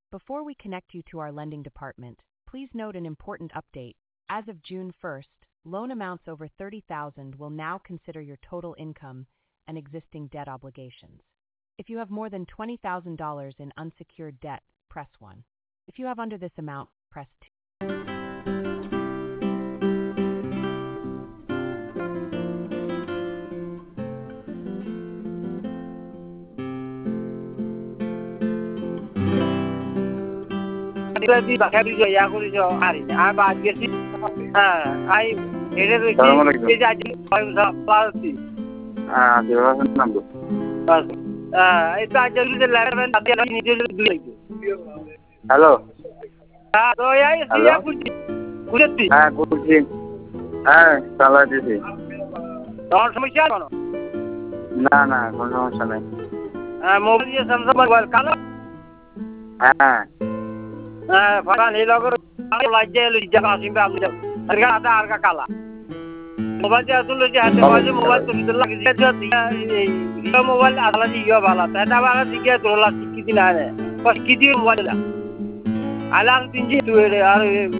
Before we connect you to our lending department, please note an important update. As of June 1st, loan amounts over $30,000 will now consider your total income and existing debt obligations. If you have more than $20,000 in unsecured debt, press 1. If you have under this amount, press 2. Hello হ্যাঁ বলছি হ্যাঁ চালাই দিছি তোমার সমস্যা কেন না না কোনো সমস্যা নেই মোবাইল দিয়ে স্যামসাং মোবাইল কালো হ্যাঁ হ্যাঁ ফাটা নীল করে লাইজে লিজা আসিবে আমি আরগা আদা আরগা কালা মোবাইল দিয়ে আসলে যে হাতে বাজে মোবাইল তো ভিতর লাগে এই মোবাইল আসলে ইয়া ভালো তাই আবার দিকে তোলা কি দিন আরে কস কি দিন মোবাইল আলাম তিনজি তুই আর